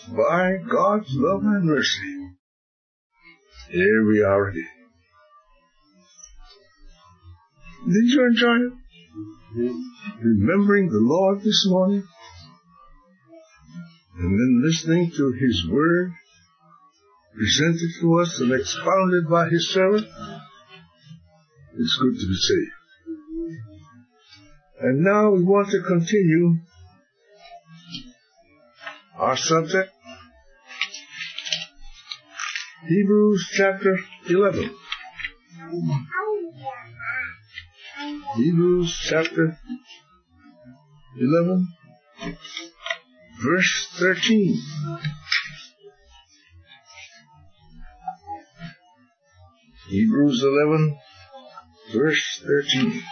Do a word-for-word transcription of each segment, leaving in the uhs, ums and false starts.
by God's love and mercy, here we are again. Did you enjoy it? Remembering the Lord this morning, and then listening to His Word presented to us and expounded by His servant? It's good to be saved. And now we want to continue our subject, Hebrews chapter eleven. Hebrews chapter eleven, verse thirteen. Hebrews eleven, verse thirteen.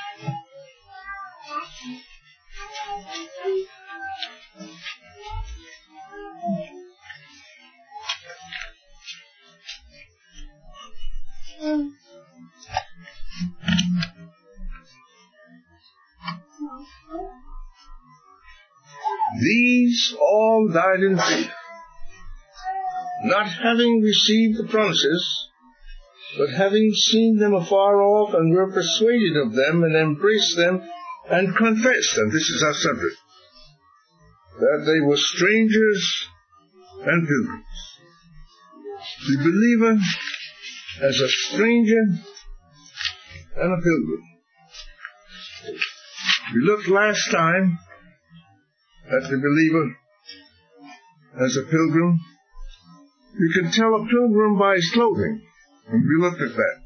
These all died in faith, not having received the promises, but having seen them afar off, and were persuaded of them, and embraced them, and confessed, and this is our subject, that they were strangers and pilgrims. The believer as a stranger and a pilgrim. We looked last time at the believer as a pilgrim. You can tell a pilgrim by his clothing, and we looked at that.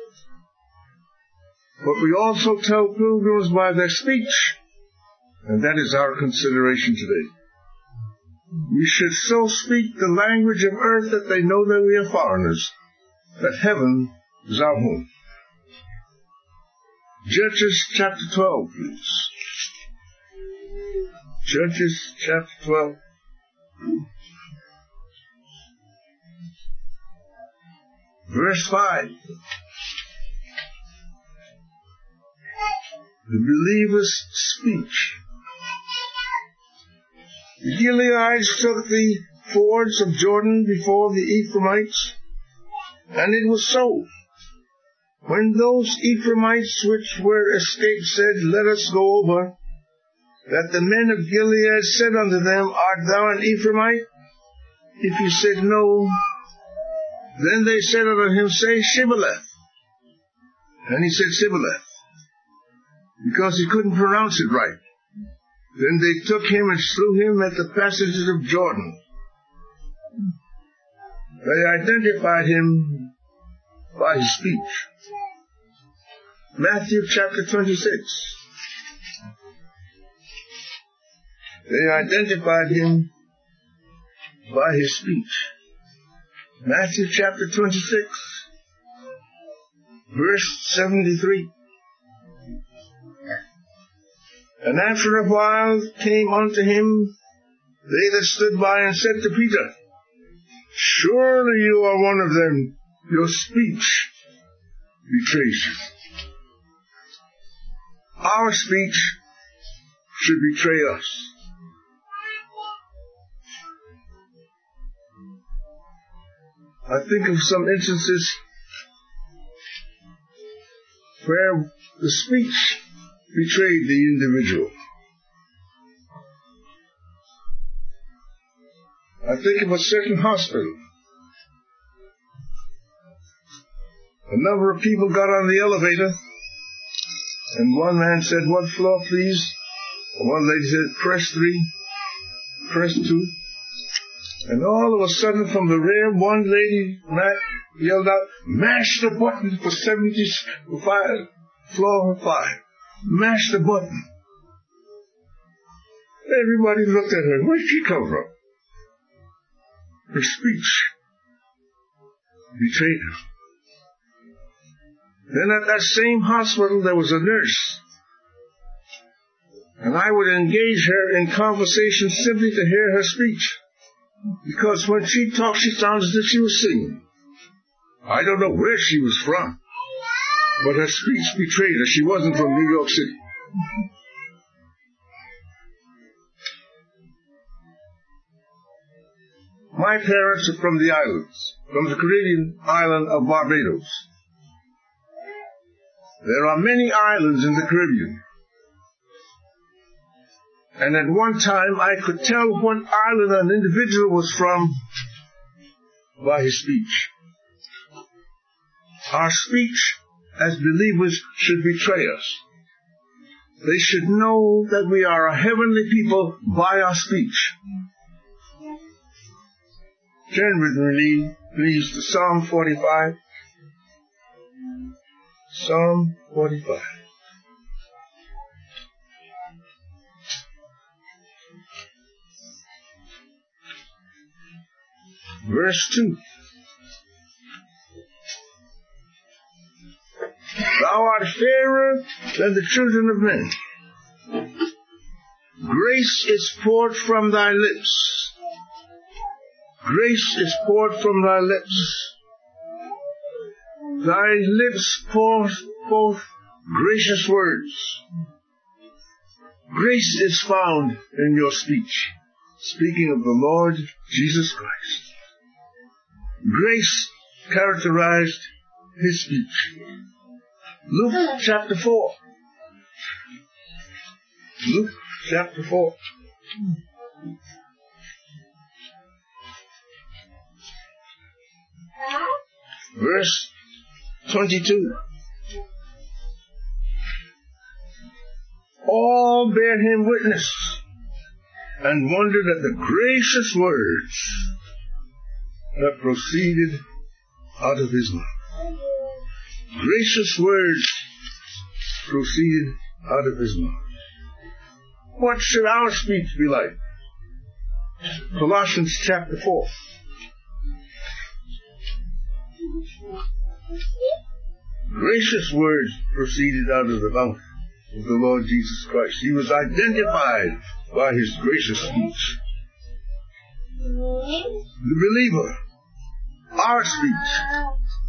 But we also tell pilgrims by their speech, and that is our consideration today. We should so speak the language of earth that they know that we are foreigners, that heaven is our home. Judges chapter twelve, please. Judges chapter twelve. Verse five. The believer's speech. The Gileadites took the fords of Jordan before the Ephraimites, and it was so. When those Ephraimites which were escaped said, Let us go over, that the men of Gilead said unto them, Art thou an Ephraimite? If he said, No, then they said unto him, Say Shibboleth. And he said Shibboleth, because he couldn't pronounce it right. Then they took him and slew him at the passages of Jordan. They identified him by his speech. Matthew chapter twenty-six. They identified him by his speech. Matthew chapter twenty-six, verse seventy-three. And after a while came unto him they that stood by, and said to Peter, Surely you are one of them, your speech betrays you. Our speech should betray us. I think of some instances where the speech betrayed the individual. I think of a certain hospital. A number of people got on the elevator, and one man said, What floor, please? And one lady said, Press three, press two. And all of a sudden, from the rear, one lady yelled out, Mash the button for seventy-five, floor five. Mash the button. Everybody looked at her. Where did she come from? Her speech betrayed her. Then at that same hospital, there was a nurse. And I would engage her in conversation simply to hear her speech. Because when she talked, she sounded as if she was singing. I don't know where she was from, but her speech betrayed her. She wasn't from New York City. My parents are from the islands, from the Caribbean island of Barbados. There are many islands in the Caribbean. And at one time I could tell what island an individual was from by his speech. Our speech as believers should betray us. They should know that we are a heavenly people by our speech. Turn with me, please, to Psalm forty-five. Psalm forty-five. Verse two. Thou art fairer than the children of men. Grace is poured from thy lips. Grace is poured from thy lips. Thy lips pour forth gracious words. Grace is found in your speech. Speaking of the Lord Jesus Christ. Grace characterized his speech. Luke chapter four. Luke chapter four. Verse twenty-two. All bear him witness and wondered at the gracious words that proceeded out of his mouth. Gracious words proceeded out of his mouth. What should our speech be like? Colossians chapter four. Gracious words proceeded out of the mouth of the Lord Jesus Christ. He was identified by his gracious speech. The believer, our speech.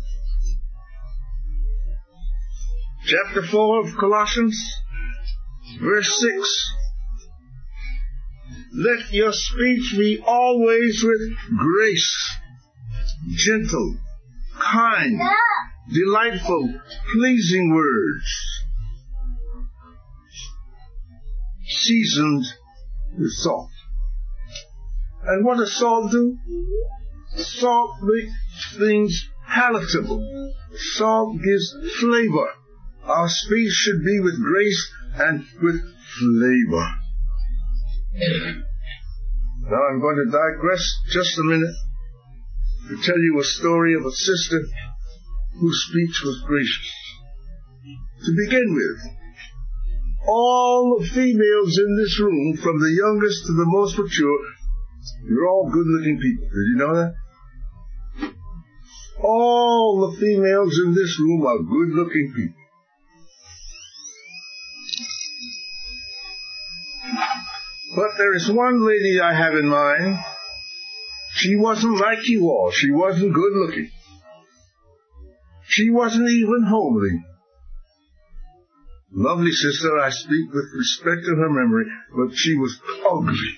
Chapter four of Colossians, verse six. Let your speech be always with grace, gentle, kind, delightful, pleasing words, seasoned with salt. And what does salt do? Salt makes things palatable. Salt gives flavor. Our speech should be with grace and with flavor. Now I'm going to digress just a minute to tell you a story of a sister whose speech was gracious. To begin with, all the females in this room, from the youngest to the most mature, you're all good-looking people. Did you know that? All the females in this room are good-looking people. But there is one lady I have in mind. She wasn't like you all. She wasn't good-looking. She wasn't even homely. Lovely sister, I speak with respect to her memory, but she was ugly.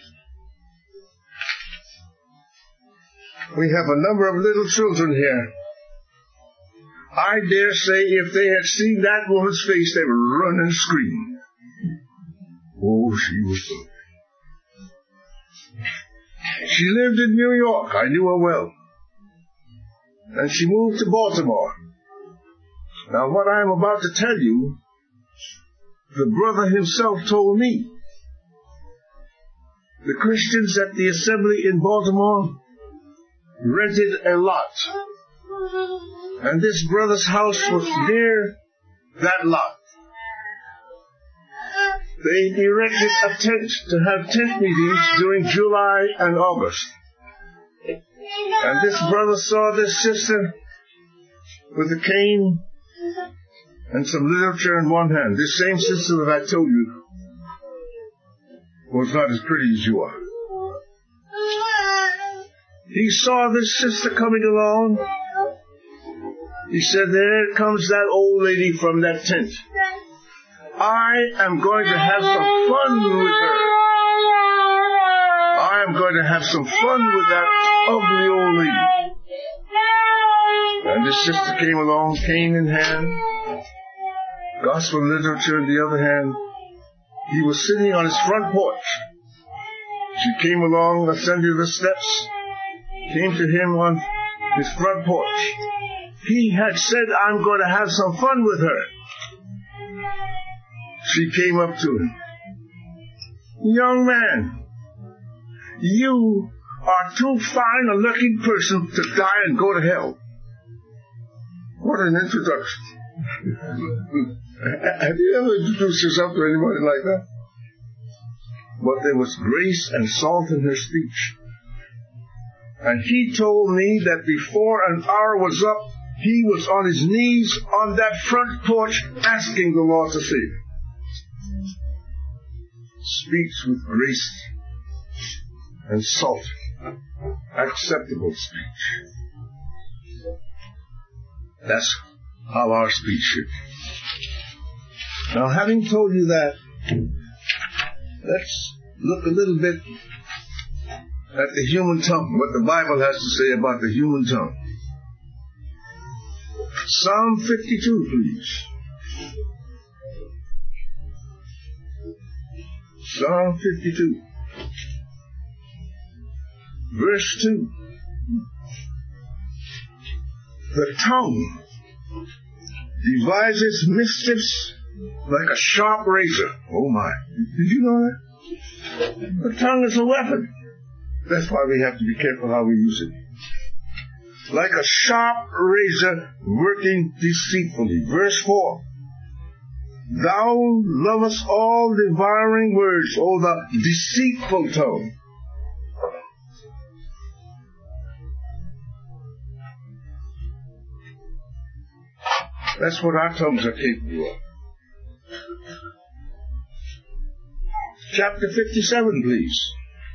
We have a number of little children here. I dare say if they had seen that woman's face, they would run and scream. Oh, she was ugly. She lived in New York. I knew her well. And she moved to Baltimore. Now, what I am about to tell you, the brother himself told me. The Christians at the assembly in Baltimore rented a lot. And this brother's house was near that lot. They erected a tent to have tent meetings during July and August. And this brother saw this sister with a cane and some literature in one hand. This same sister that I told you was not as pretty as you are. He saw this sister coming along. He said, there comes that old lady from that tent. I am going to have some fun with her. I am going going to have some fun with that ugly old lady. And his sister came along, cane in hand, gospel literature in the other hand. He was sitting on his front porch. She came along, ascended the steps, came to him on his front porch. He had said, I'm going to have some fun with her. She came up to him. Young man, you are too fine a looking person to die and go to hell. What an introduction. Have you ever introduced yourself to anybody like that? But there was grace and salt in her speech. And he told me that before an hour was up, he was on his knees on that front porch asking the Lord to save him. Speech with grace and salt. Acceptable speech. That's how our speech should be. Now, having told you that, let's look a little bit at the human tongue, what the Bible has to say about the human tongue. Psalm fifty-two, please. Psalm fifty-two. Verse two. The tongue devises mischiefs like a sharp razor. Oh my. Did you know that? The tongue is a weapon. That's why we have to be careful how we use it. Like a sharp razor working deceitfully. Verse four. Thou lovest all devouring words, O the deceitful tongue. That's what our tongues are capable of. Chapter fifty-seven, please.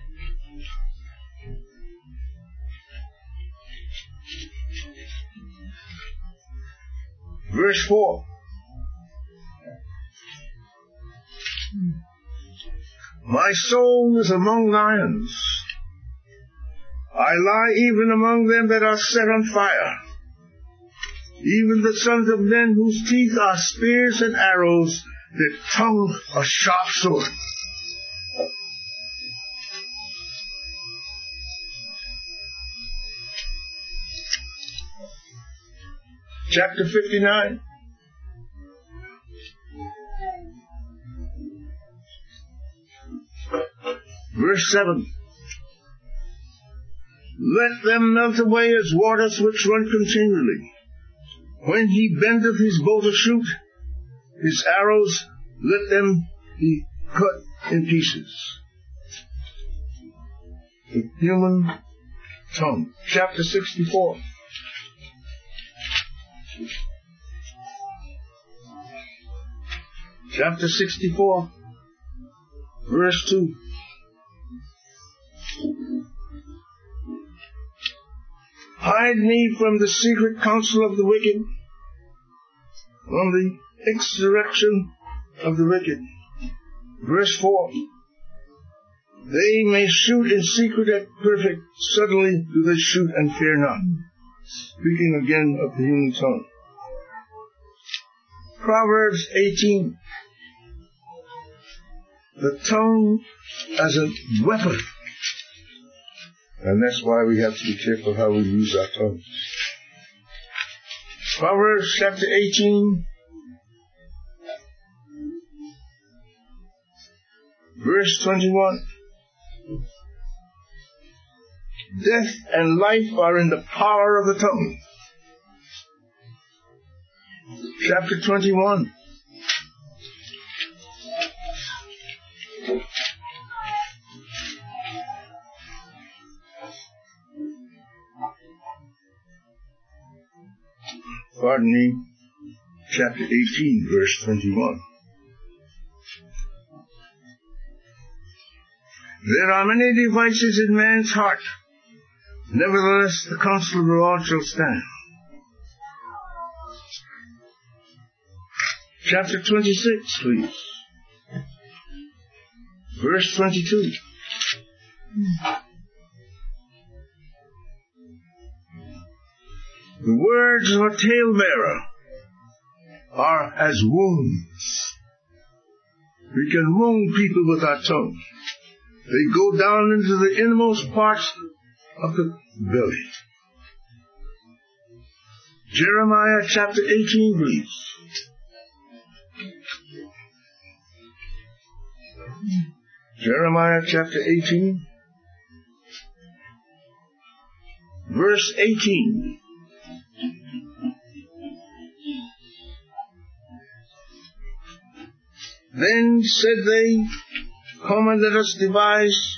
Verse four. My soul is among lions. I lie even among them that are set on fire. Even the sons of men whose teeth are spears and arrows, their tongue a sharp sword. Chapter fifty-nine. Verse seven. Let them melt away as waters which run continually. When he bendeth his bow to shoot, his arrows, let them be cut in pieces. The human tongue. Chapter sixty-four. Chapter sixty-four, verse two. Hide me from the secret counsel of the wicked, from the insurrection of the wicked. Verse four. They may shoot in secret at perfect, suddenly do they shoot and fear not. Speaking again of the human tongue. Proverbs eighteen. The tongue as a weapon. And that's why we have to be careful how we use our tongue. Proverbs chapter eighteen, verse twenty-one. Death and life are in the power of the tongue. Chapter twenty-one. Pardon me, chapter eighteen, verse twenty-one. There are many devices in man's heart. Nevertheless, the counsel of the Lord shall stand. Chapter twenty-six, please. Verse twenty-two. The words of a talebearer are as wounds. We can wound people with our tongue. They go down into the innermost parts of the belly. Jeremiah chapter eighteen, please. Jeremiah chapter eighteen, verse eighteen. Then said they, come and let us devise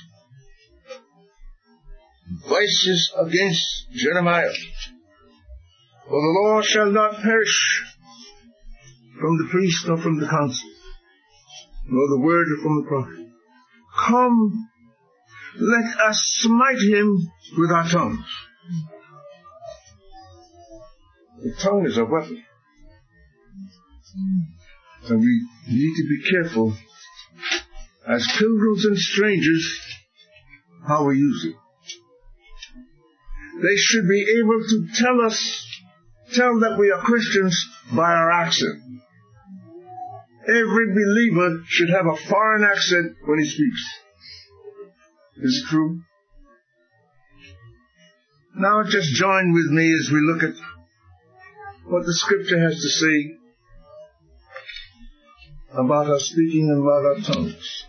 vices against Jeremiah. For the law shall not perish from the priest nor from the council, nor the word from the prophet. Come, let us smite him with our tongues. The tongue is a weapon. And we need to be careful as pilgrims and strangers how we use it. They should be able to tell us, tell that we are Christians by our accent. Every believer should have a foreign accent when he speaks. Is it true? Now just join with me as we look at what the Scripture has to say about our speaking and about our tongues.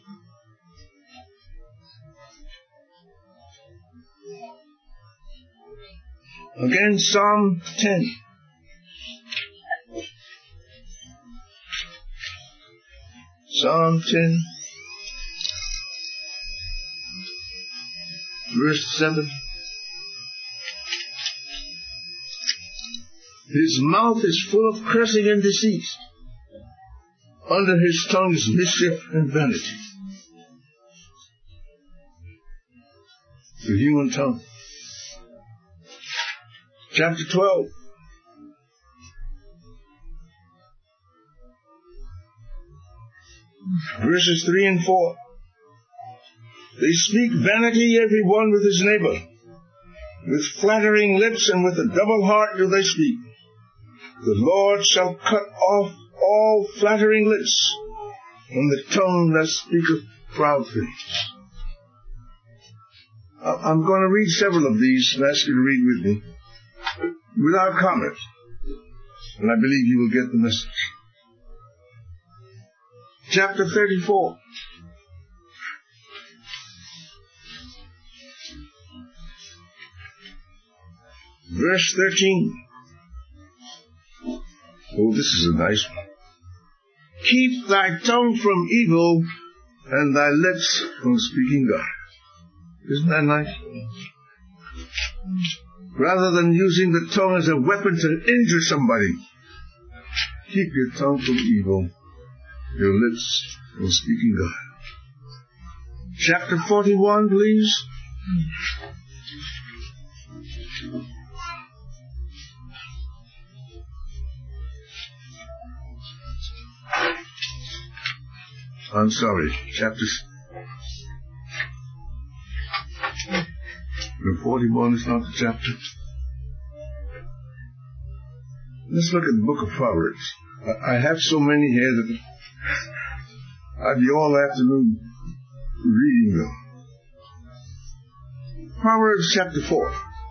Again, Psalm ten. Psalm ten, verse seven. His mouth is full of cursing and deceit. Under his tongue is mischief and vanity. The human tongue. Chapter twelve. Verses three and four. They speak vanity every one with his neighbor. With flattering lips and with a double heart do they speak. The Lord shall cut off all flattering lips from the tongue that speaketh proud things. I'm going to read several of these and ask you to read with me without comment. And I believe you will get the message. Chapter thirty-four. Verse thirteen. Oh, this is a nice one. Keep thy tongue from evil and thy lips from speaking God. Isn't that nice? Rather than using the tongue as a weapon to injure somebody, keep your tongue from evil, your lips from speaking God. Chapter forty-one, please. I'm sorry, chapter forty-one is not the chapter. Let's look at the book of Proverbs. I have so many here that I'd be all afternoon reading them. Proverbs chapter four.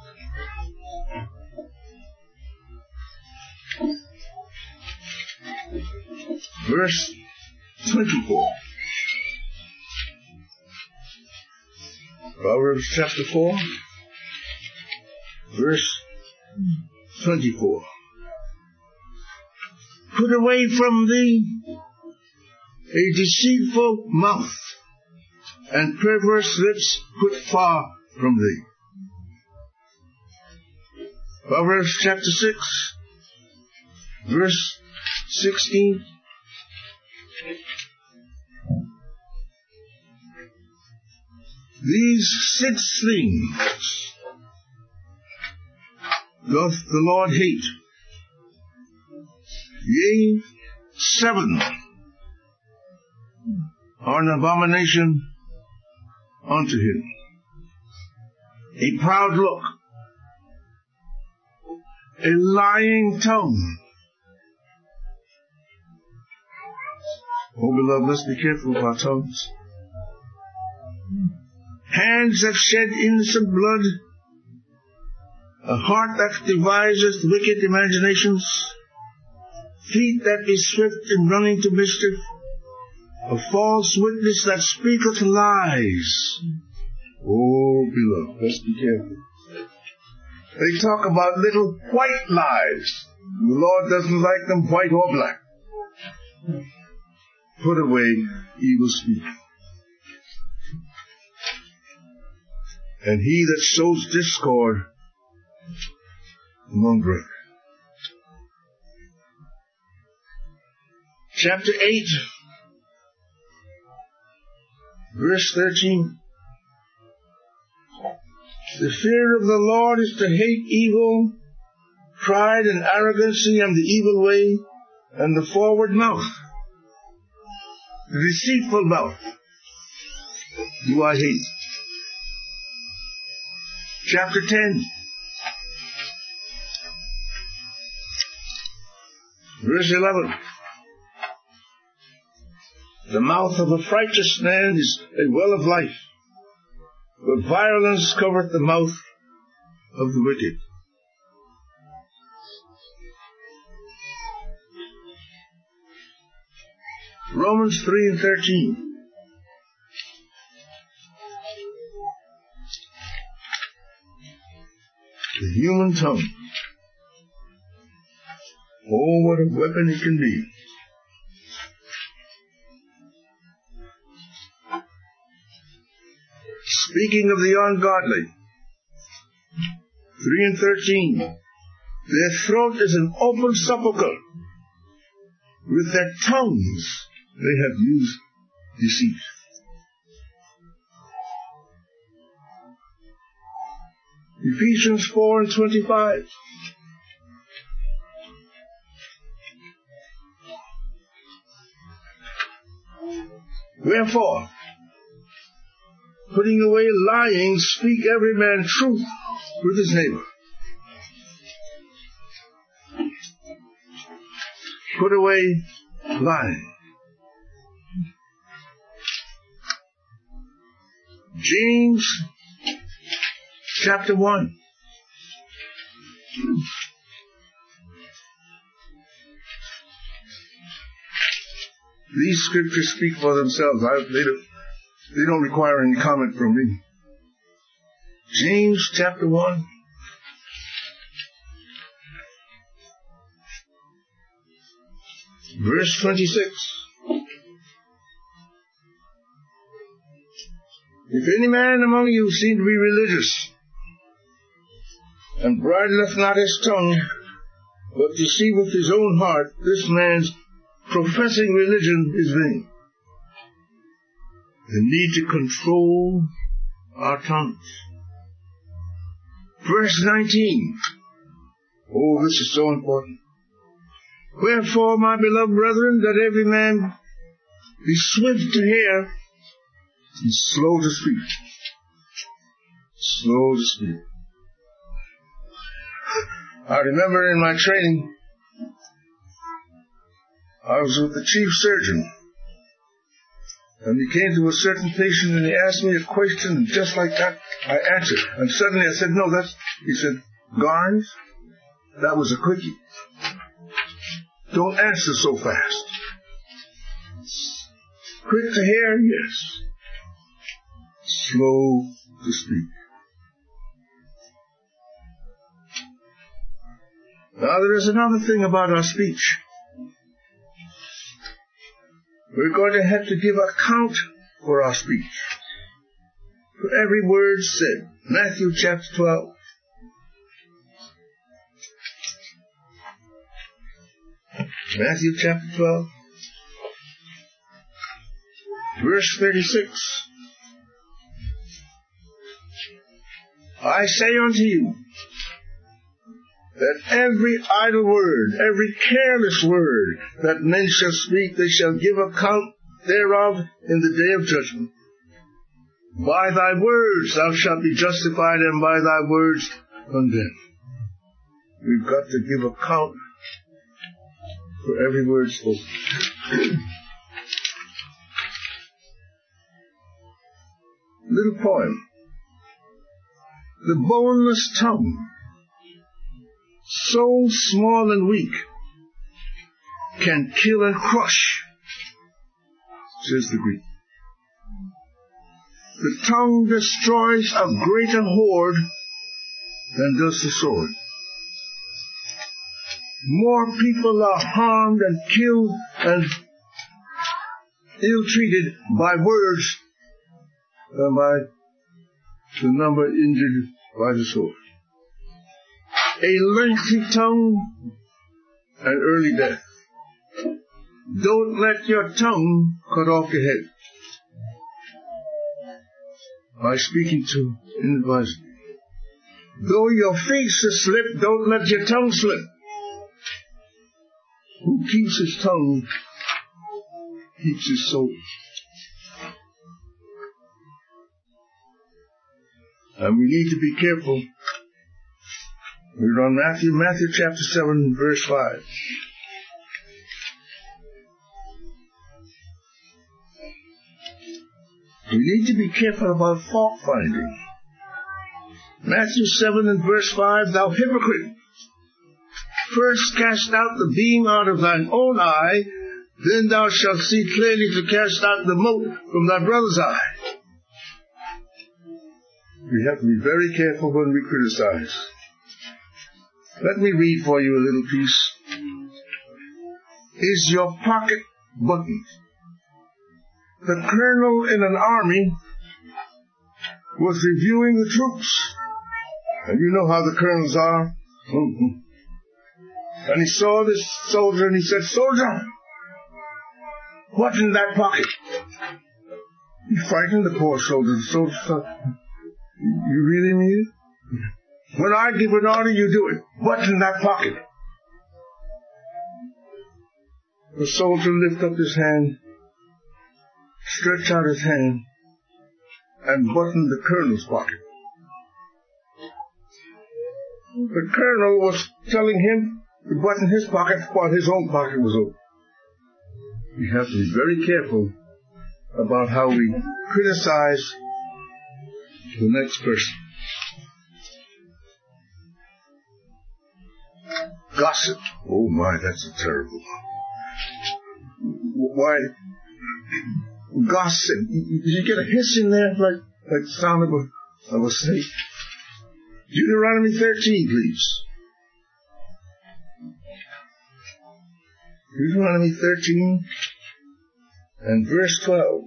Verse twenty-four. Proverbs chapter four, verse twenty-four. Put away from thee a deceitful mouth, and perverse lips put far from thee. Proverbs chapter six, verse sixteen. These six things doth the Lord hate. Yea, seven are an abomination unto him. A proud look, a lying tongue. Oh, beloved, let's be careful of our tongues. Hands that shed innocent blood, a heart that deviseth wicked imaginations, feet that be swift in running to mischief, a false witness that speaketh lies. Oh, beloved, let's be careful. They talk about little white lies. The Lord doesn't like them white or black. Put away evil speaking. And he that sows discord among brethren. Chapter eight, verse thirteen. The fear of the Lord is to hate evil, pride and arrogancy and the evil way, and the forward mouth, the deceitful mouth, do I hate. Chapter ten, verse eleven. The mouth of a righteous man is a well of life, but violence covereth the mouth of the wicked. Romans three and thirteen. The human tongue. Oh, what a weapon it can be. Speaking of the ungodly, three and thirteen, their throat is an open sepulchre. With their tongues they have used deceit. Ephesians four and twenty-five. Wherefore, putting away lying, speak every man truth with his neighbor. Put away lying. James chapter one. These scriptures speak for themselves. I, they, don't, they don't require any comment from me. James chapter one. Verse twenty-six. If any man among you seem to be religious, and bridleth not his tongue, but deceiveth his own heart, this man's professing religion is vain. The need to control our tongues. Verse nineteen. Oh, this is so important. Wherefore, my beloved brethren, that every man be swift to hear and slow to speak. Slow to speak. I remember in my training, I was with the chief surgeon, and he came to a certain patient and he asked me a question, and just like that, I answered. And suddenly I said, no, that's, he said, Garnes, that was a quickie. Don't answer so fast. Quick to hear, yes. Slow to speak. Now there is another thing about our speech. We're going to have to give account for our speech. For every word said. Matthew chapter twelve. Matthew chapter twelve. Verse thirty-six. I say unto you, that every idle word, every careless word that men shall speak, they shall give account thereof in the day of judgment. By thy words thou shalt be justified, and by thy words condemned. we've got to give account for every word spoken. Little poem. The boneless tongue, so small and weak, can kill and crush, says the Greek. The tongue destroys a greater horde than does the sword. More people are harmed and killed and ill-treated by words than by the number injured by the sword. A lengthy tongue and early death. Don't let your tongue cut off your head. By speaking to inadvisably. Though your face is slipped, don't let your tongue slip. Who keeps his tongue keeps his soul. And we need to be careful. We're on Matthew, Matthew chapter seven, verse five. We need to be careful about fault finding. Matthew seven and verse five, thou hypocrite, first cast out the beam out of thine own eye, then thou shalt see clearly to cast out the mote from thy brother's eye. We have to be very careful when we criticize. Let me read for you a little piece. Is your pocket buttoned? The colonel in an army was reviewing the troops. And you know how the colonels are. And he saw this soldier and he said, soldier, what's in that pocket? He frightened the poor soldier. The soldier thought, you really mean it? When I give an order, you do it. What's in that pocket? The soldier lifted up his hand, stretched out his hand, and buttoned the colonel's pocket. The colonel was telling him to button his pocket while his own pocket was open. We have to be very careful about how we criticize the next person. Gossip. Oh my, that's a terrible one. Why? Gossip. Did you get a hiss in there like, like the sound of a, of a snake? Deuteronomy thirteen, please. Deuteronomy thirteen and verse twelve.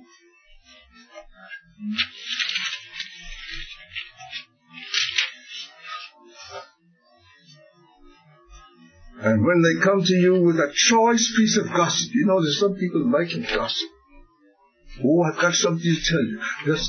And when they come to you with a choice piece of gossip, you know there's some people like gossip. Oh, I've got something to tell you. Just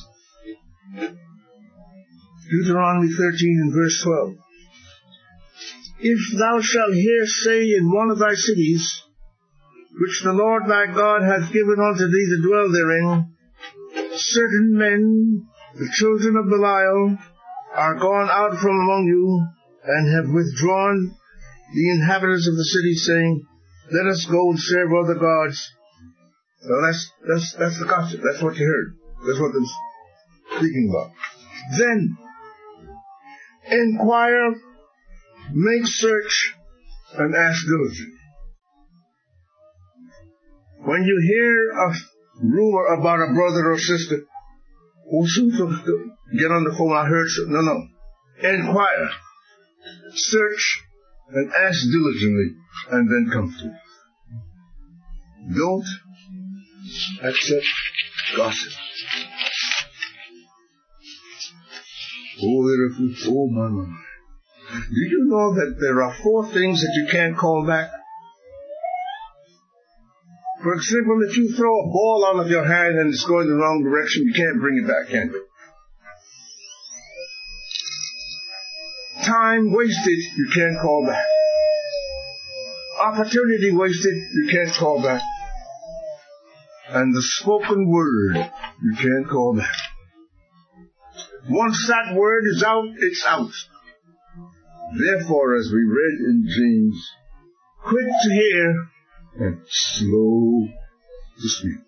Deuteronomy thirteen and verse twelve. If thou shalt hear say in one of thy cities, which the Lord thy God hath given unto thee to dwell therein, certain men, the children of Belial, are gone out from among you, and have withdrawn the inhabitants of the city, saying, let us go and serve other gods. Well, that's, that's, that's the gossip. That's what you heard. That's what they're speaking about. Then, inquire, make search, and ask diligently. When you hear a rumor about a brother or sister, oh, so, so, get on the phone, I heard so. No, no. Inquire, search, and ask diligently, and then come to it. Don't accept gossip. Oh, there are, oh my, my. Do you know that there are four things that you can't call back? For example, if you throw a ball out of your hand and it's going the wrong direction, you can't bring it back, can you? Time wasted, you can't call back. Opportunity wasted, you can't call back. And the spoken word, you can't call back. Once that word is out, it's out. Therefore, as we read in James, quick to hear and slow to speak.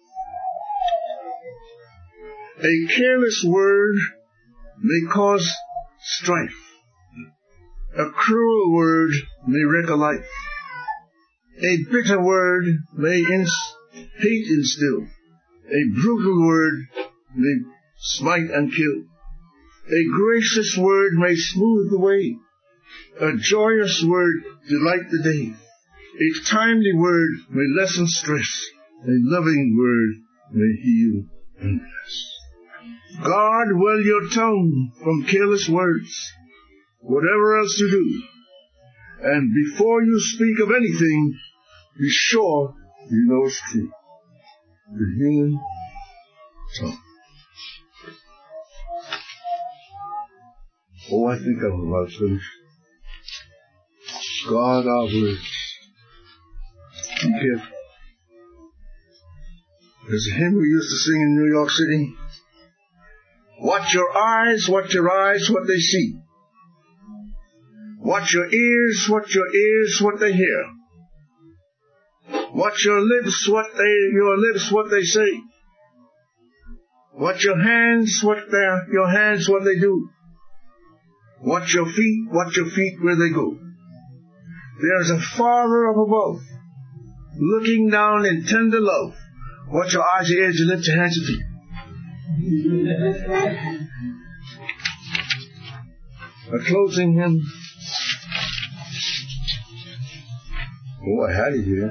A careless word may cause strife. A cruel word may wreck a life. A bitter word may ins- hate instill. A brutal word may smite and kill. A gracious word may smooth the way. A joyous word delight the day. A timely word may lessen stress. A loving word may heal and bless. Guard well your tongue from careless words, whatever else you do. And before you speak of anything, be sure you know it's true. The human tongue. Oh, I think I'm about finished. Guard our words. Be careful. There's a hymn we used to sing in New York City. Watch your eyes, watch your eyes, what they see. Watch your ears, watch your ears, what they hear. Watch your lips, what they, your lips, what they say. Watch your hands, what their, your hands, what they do. Watch your feet, watch your feet, where they go. There's a Father up above, looking down in tender love. Watch your eyes, your ears, your lips, your hands, your feet. A closing hymn. Oh, I had it here.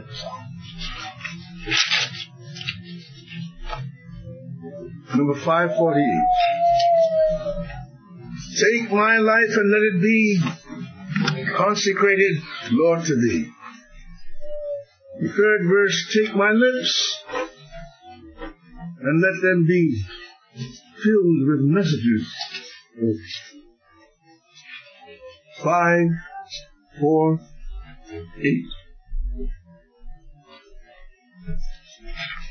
Number five forty-eight. Take my life and let it be consecrated, Lord, to Thee. The third verse, take my lips and let them be filled with messages. Five, four, eight.